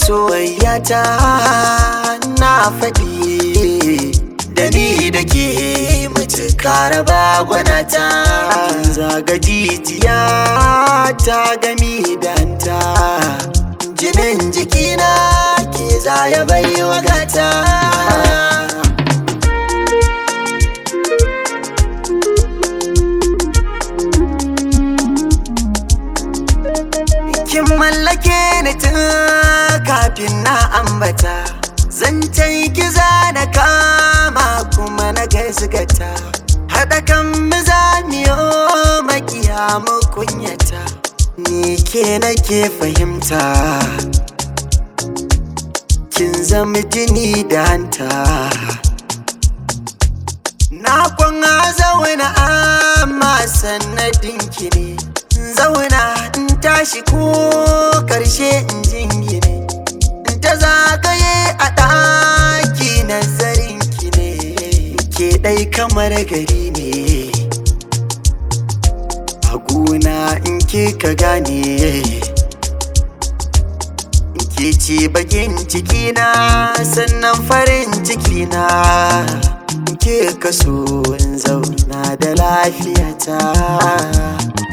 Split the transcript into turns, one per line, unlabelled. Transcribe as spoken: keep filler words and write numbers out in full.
soyayyata na faɗi da ni da ke mutuka raba gwanata zaga jijiya ta gami danta jinin jikina ke zaya bai wagata kin mallake ni tun kafin na ambata zancen kiza na kama kuma na gaskata haɗa kan mizaniyo makiya mu kunyata ni ke nake fahimta kin zama jini da hanta na kwana zauna amma sanadin ki ne zauna in tashi ko karshe in jingine in ta zagaye a ɗaki nazarin ki ne ke ɗai kamar gari ne a gona in ke ka gane ke ce bakin cikina sannan farin cikina ke kaso in zauna da lafiyata